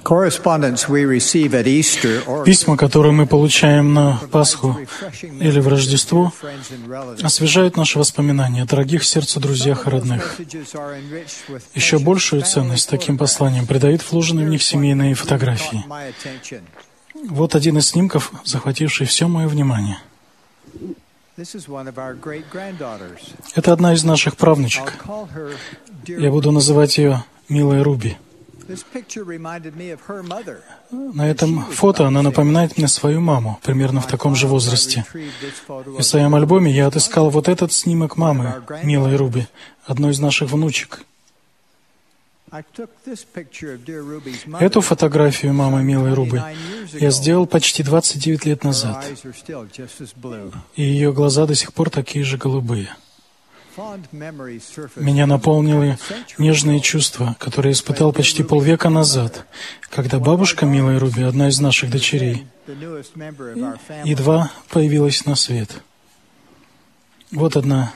Письма, которые мы получаем на Пасху или в Рождество, освежают наши воспоминания о дорогих сердцу друзьях и родных. Еще большую ценность таким посланиям придают вложенные в них семейные фотографии. Вот один из снимков, захвативший все мое внимание. Это одна из наших правнучек. Я буду называть ее «Милая Руби». На этом фото она напоминает мне свою маму, примерно в таком же возрасте. И в своем альбоме я отыскал вот этот снимок мамы, милой Руби, одной из наших внучек. Эту фотографию мамы милой Рубы я сделал почти 29 лет назад, и ее глаза до сих пор такие же голубые. Меня наполнили нежные чувства, которые я испытал почти полвека назад, когда бабушка милой Руби, одна из наших дочерей, едва появилась на свет. Вот одна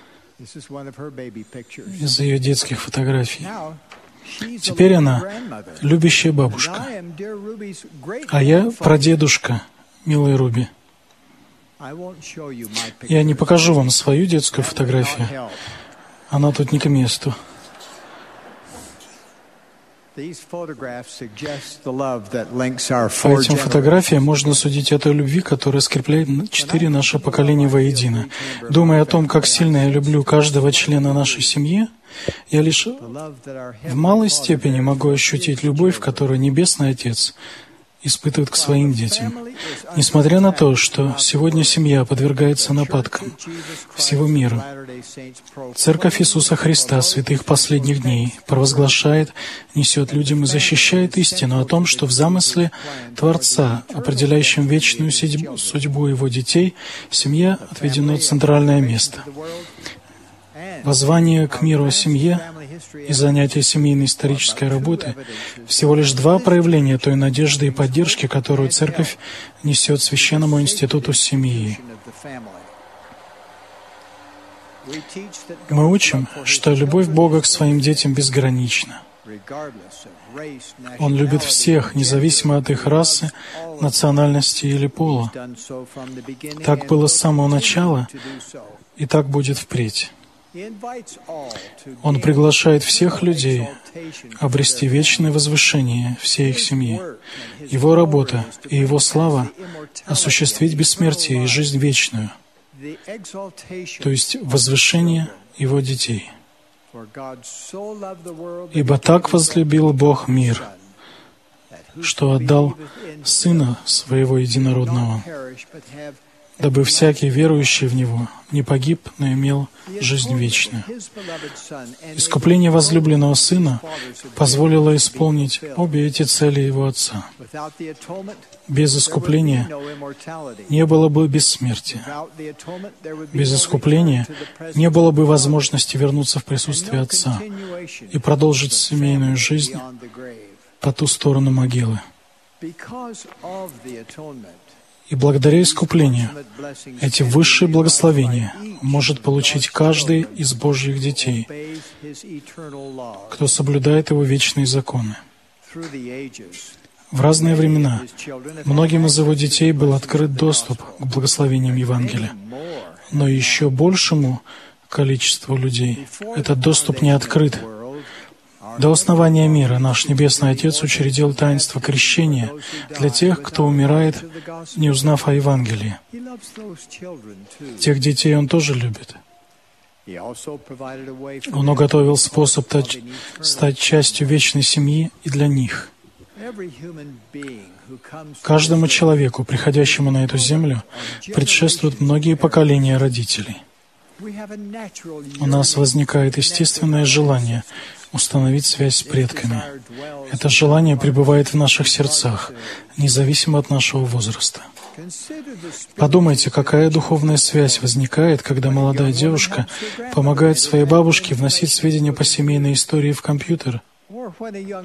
из ее детских фотографий. Теперь она любящая бабушка, а я прадедушка милой Руби. Я не покажу вам свою детскую фотографию. Она тут не к месту. По этим фотографиям можно судить о той любви, которая скрепляет 4 наши поколения воедино. Думая о том, как сильно я люблю каждого члена нашей семьи, я лишь в малой степени могу ощутить любовь, которую Небесный Отец испытывает к своим детям. Несмотря на то, что сегодня семья подвергается нападкам всего мира, Церковь Иисуса Христа, святых последних дней, провозглашает, несет людям и защищает истину о том, что в замысле Творца, определяющем вечную судьбу Его детей, семья отведено центральное место. Воззвание к миру о семье и занятие семейной исторической работы — всего лишь 2 проявления той надежды и поддержки, которую Церковь несет Священному институту семьи. Мы учим, что любовь Бога к своим детям безгранична. Он любит всех, независимо от их расы, национальности или пола. Так было с самого начала, и так будет впредь. Он приглашает всех людей обрести вечное возвышение всей их семьи. Его работа и Его слава — осуществить бессмертие и жизнь вечную, то есть возвышение Его детей. «Ибо так возлюбил Бог мир, что отдал Сына Своего Единородного, дабы всякий верующий в Него не погиб, но имел жизнь вечную». Искупление возлюбленного Сына позволило исполнить обе эти цели Его Отца. Без искупления не было бы бессмертия. Без искупления не было бы возможности вернуться в присутствие Отца и продолжить семейную жизнь по ту сторону могилы. И благодаря искуплению эти высшие благословения может получить каждый из Божьих детей, кто соблюдает Его вечные законы. В разные времена многим из Его детей был открыт доступ к благословениям Евангелия, но еще большему количеству людей этот доступ не открыт. До основания мира наш Небесный Отец учредил таинство крещения для тех, кто умирает, не узнав о Евангелии. Тех детей Он тоже любит. Он уготовил способ стать частью вечной семьи и для них. Каждому человеку, приходящему на эту землю, предшествуют многие поколения родителей. У нас возникает естественное желание установить связь с предками. Это желание пребывает в наших сердцах, независимо от нашего возраста. Подумайте, какая духовная связь возникает, когда молодая девушка помогает своей бабушке вносить сведения по семейной истории в компьютер,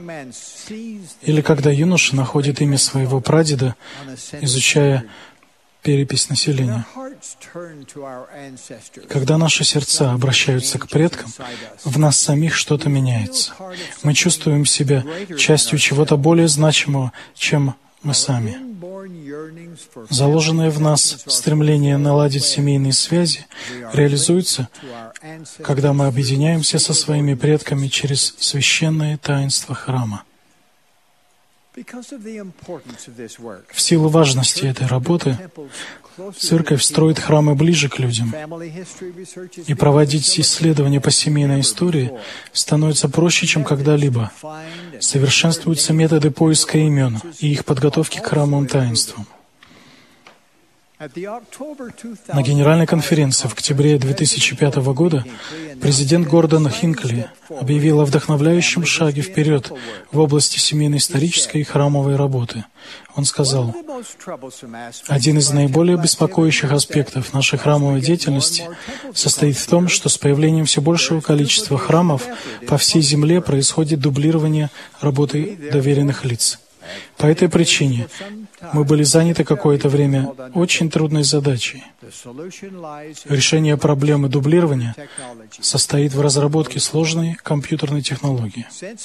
или когда юноша находит имя своего прадеда, изучая перепись населения. Когда наши сердца обращаются к предкам, в нас самих что-то меняется. Мы чувствуем себя частью чего-то более значимого, чем мы сами. Заложенное в нас стремление наладить семейные связи реализуется, когда мы объединяемся со своими предками через священное таинство храма. В силу важности этой работы Церковь строит храмы ближе к людям, и проводить исследования по семейной истории становится проще, чем когда-либо. Совершенствуются методы поиска имен и их подготовки к храмовым таинствам. На Генеральной конференции в октябре 2005 года президент Гордон Хинкли объявил о вдохновляющем шаге вперед в области семейно-исторической и храмовой работы. Он сказал: «Один из наиболее беспокоящих аспектов нашей храмовой деятельности состоит в том, что с появлением все большего количества храмов по всей земле происходит дублирование работы доверенных лиц. По этой причине мы были заняты какое-то время очень трудной задачей. Решение проблемы дублирования состоит в разработке сложной компьютерной технологии.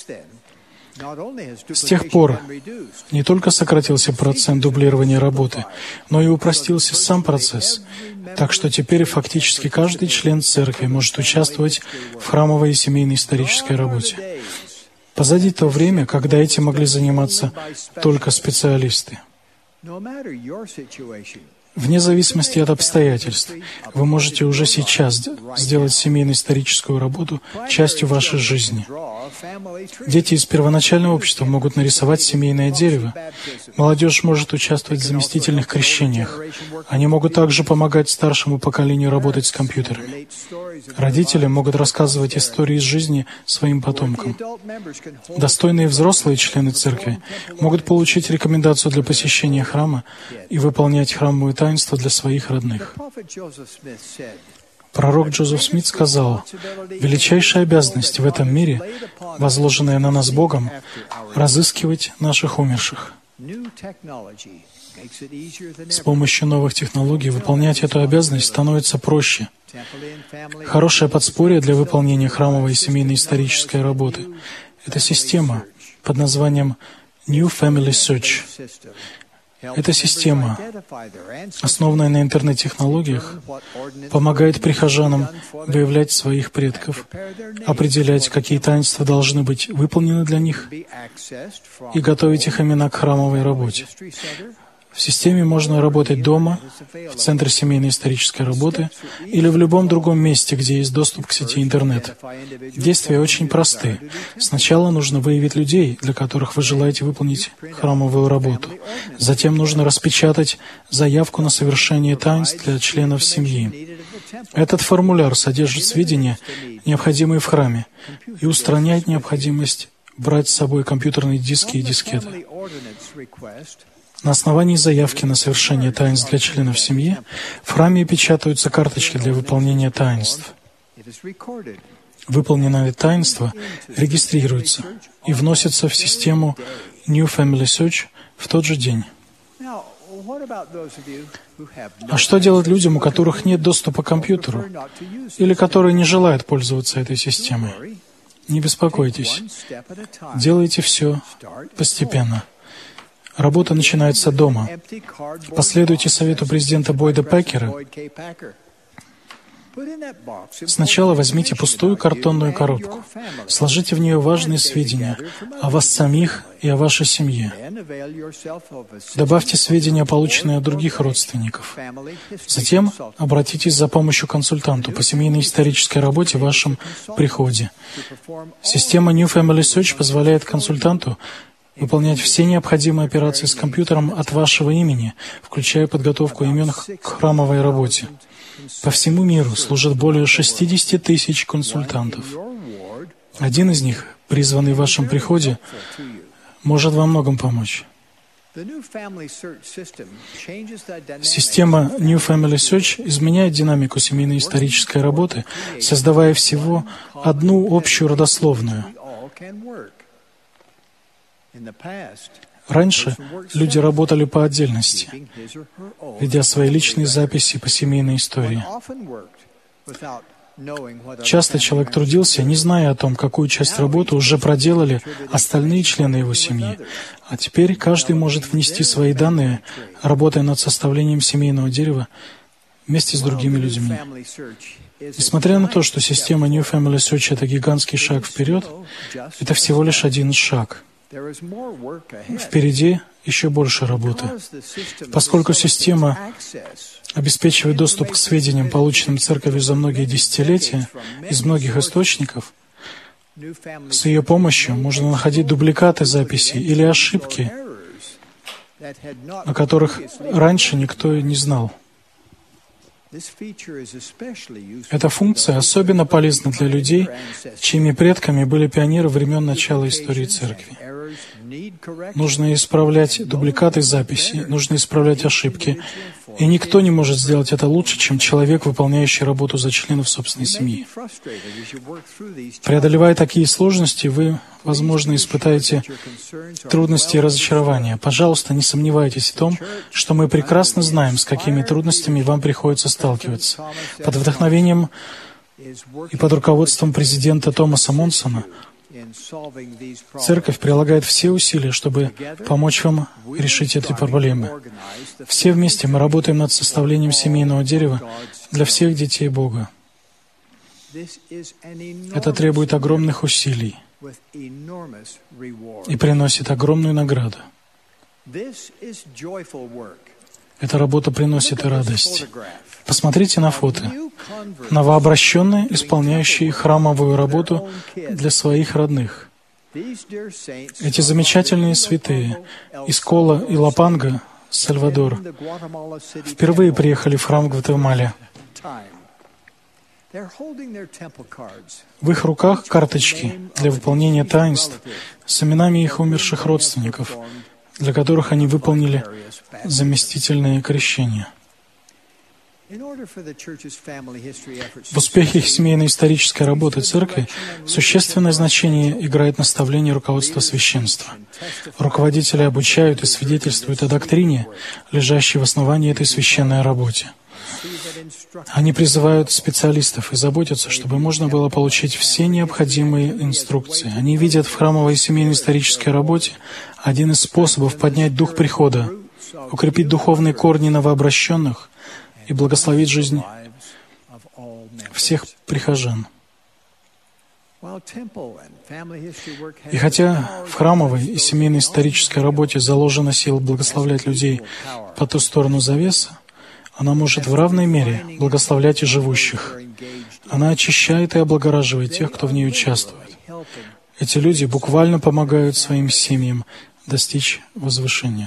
С тех пор не только сократился процент дублирования работы, но и упростился сам процесс, так что теперь фактически каждый член церкви может участвовать в храмовой и семейной исторической работе. Позади то время, когда этим могли заниматься только специалисты. Вне зависимости от обстоятельств, вы можете уже сейчас сделать семейно-историческую работу частью вашей жизни. Дети из первоначального общества могут нарисовать семейное дерево. Молодежь может участвовать в заместительных крещениях. Они могут также помогать старшему поколению работать с компьютерами. Родители могут рассказывать истории из жизни своим потомкам. Достойные взрослые члены церкви могут получить рекомендацию для посещения храма и выполнять храмовые таинства для своих родных. Пророк Джозеф Смит сказал: «Величайшая обязанность в этом мире, возложенная на нас Богом, разыскивать наших умерших». С помощью новых технологий выполнять эту обязанность становится проще. Хорошее подспорье для выполнения храмовой и семейной исторической работы — это система под названием New Family Search. Эта система, основанная на интернет-технологиях, помогает прихожанам выявлять своих предков, определять, какие таинства должны быть выполнены для них, и готовить их имена к храмовой работе. В системе можно работать дома, в Центре семейной исторической работы или в любом другом месте, где есть доступ к сети интернет. Действия очень просты. Сначала нужно выявить людей, для которых вы желаете выполнить храмовую работу. Затем нужно распечатать заявку на совершение таинств для членов семьи. Этот формуляр содержит сведения, необходимые в храме, и устраняет необходимость брать с собой компьютерные диски и дискеты. На основании заявки на совершение таинств для членов семьи в храме печатаются карточки для выполнения таинств. Выполненные таинства регистрируются и вносятся в систему New Family Search в тот же день. А что делать людям, у которых нет доступа к компьютеру или которые не желают пользоваться этой системой? Не беспокойтесь. Делайте все постепенно. Работа начинается дома. Последуйте совету президента Бойда Пекера. Сначала возьмите пустую картонную коробку, сложите в нее важные сведения о вас самих и о вашей семье. Добавьте сведения, полученные от других родственников. Затем обратитесь за помощью к консультанту по семейной исторической работе в вашем приходе. Система New Family Search позволяет консультанту выполнять все необходимые операции с компьютером от вашего имени, включая подготовку имен к храмовой работе. По всему миру служат более 60 тысяч консультантов. Один из них, призванный в вашем приходе, может во многом помочь. Система New Family Search изменяет динамику семейной исторической работы, создавая всего одну общую родословную. Раньше люди работали по отдельности, ведя свои личные записи по семейной истории. Часто человек трудился, не зная о том, какую часть работы уже проделали остальные члены его семьи. А теперь каждый может внести свои данные, работая над составлением семейного дерева вместе с другими людьми. Несмотря на то, что система New Family Search — это гигантский шаг вперед, это всего лишь один шаг. Впереди еще больше работы. Поскольку система обеспечивает доступ к сведениям, полученным Церковью за многие десятилетия, из многих источников, с ее помощью можно находить дубликаты записей или ошибки, о которых раньше никто и не знал. Эта функция особенно полезна для людей, чьими предками были пионеры времен начала истории Церкви. Нужно исправлять дубликаты записей, нужно исправлять ошибки, и никто не может сделать это лучше, чем человек, выполняющий работу за членов собственной семьи. Преодолевая такие сложности, вы, возможно, испытаете трудности и разочарования. Пожалуйста, не сомневайтесь в том, что мы прекрасно знаем, с какими трудностями вам приходится сталкиваться. Под вдохновением и под руководством президента Томаса Монсона Церковь прилагает все усилия, чтобы помочь вам решить эти проблемы. Все вместе мы работаем над составлением семейного дерева для всех детей Бога. Это требует огромных усилий и приносит огромную награду. Эта работа приносит и радость. Посмотрите на фото. Новообращенные, исполняющие храмовую работу для своих родных. Эти замечательные святые из Кола и Лапанга, Сальвадор, впервые приехали в храм в Гватемале. В их руках карточки для выполнения таинств с именами их умерших родственников, для которых они выполнили заместительные крещения. В успехе семейной исторической работы Церкви существенное значение играет наставление руководства священства. Руководители обучают и свидетельствуют о доктрине, лежащей в основании этой священной работе. Они призывают специалистов и заботятся, чтобы можно было получить все необходимые инструкции. Они видят в храмовой семейной исторической работе один из способов поднять дух прихода, укрепить духовные корни новообращенных и благословить жизнь всех прихожан. И хотя в храмовой и семейной исторической работе заложена сила благословлять людей по ту сторону завесы, она может в равной мере благословлять и живущих. Она очищает и облагораживает тех, кто в ней участвует. Эти люди буквально помогают своим семьям достичь возвышения.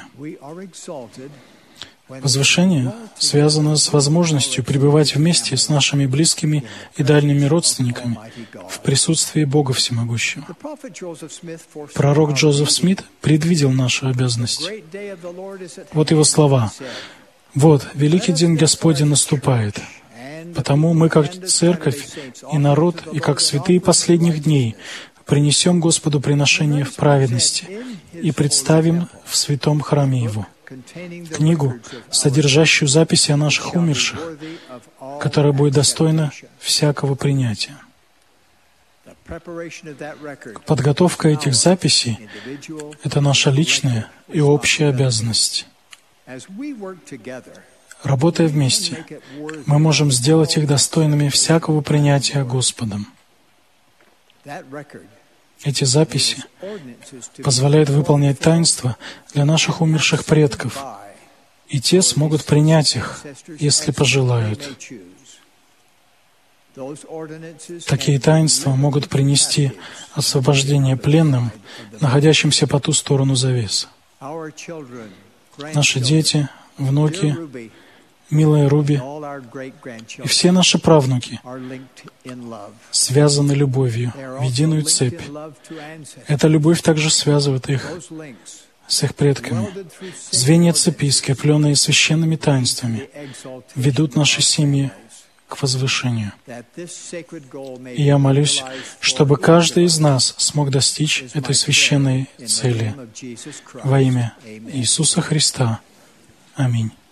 Возвышение связано с возможностью пребывать вместе с нашими близкими и дальними родственниками в присутствии Бога Всемогущего. Пророк Джозеф Смит предвидел нашу обязанность. Вот его слова. «Вот, великий день Господень наступает, потому мы, как церковь и народ, и как святые последних дней, принесем Господу приношение в праведности и представим в святом храме Его книгу, содержащую записи о наших умерших, которая будет достойна всякого принятия». Подготовка этих записей — это наша личная и общая обязанность. Работая вместе, мы можем сделать их достойными всякого принятия Господом. Эти записи позволяют выполнять таинства для наших умерших предков, и те смогут принять их, если пожелают. Такие таинства могут принести освобождение пленным, находящимся по ту сторону завесы. Наши дети, внуки, милая Руби и все наши правнуки связаны любовью в единую цепь. Эта любовь также связывает их с их предками. Звенья цепи, скрепленные священными таинствами, ведут наши семьи к к возвышению. И я молюсь, чтобы каждый из нас смог достичь этой священной цели во имя Иисуса Христа. Аминь.